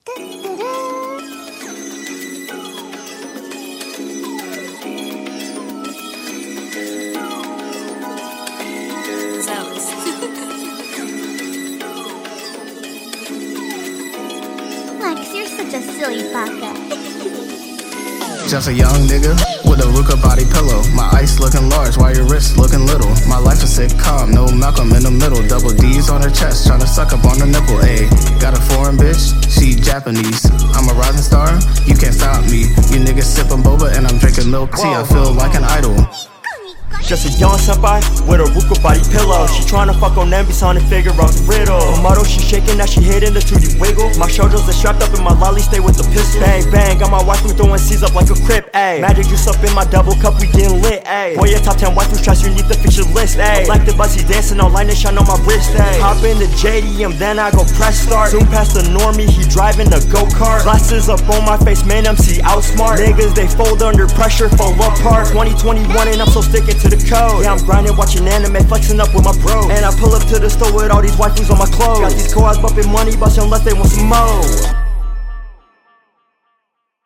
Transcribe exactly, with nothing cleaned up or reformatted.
Lex, you're such a silly baka. Just a young nigga with a Ruka body pillow. My ice looking large while your wrist looking little. My life a sitcom, no Malcolm in the middle. Double D's on her chest, tryna suck up on the nipple. Ayy, got a foreign bitch, she Japanese. I'm a rising star, you can't stop me. You niggas sippin' boba and I'm drinking milk tea. I feel like an idol. Just a young senpai with a Ruka body pillow. She tryna fuck on them, be sounding figure out the riddle. Tomato, she shaking, now she hitting the two D wiggle. My shoulders are strapped up and my lolly stay with the pistol. Bang, bang, got my waifu throwing C's up like a crip, ayy. Magic juice up in my double cup, we getting lit, ayy. Boy, your top ten waifus trash, you need the feature list, ayy. Elected Buzzy dancing online and shine on my wrist, ayy. Hop in the J D M, then I go press start. Zoom past the normie, he driving the go-kart. Glasses up on my face, man, M C outsmart. Niggas, they fold under pressure, fall apart. twenty twenty-one and I'm so sticking to the code. Yeah, I'm grinding, watching anime, flexing up with my bros. And I pull up to the store with all these waifus on my clothes. Got these co-ops bumping money, bustin' unless they want some more.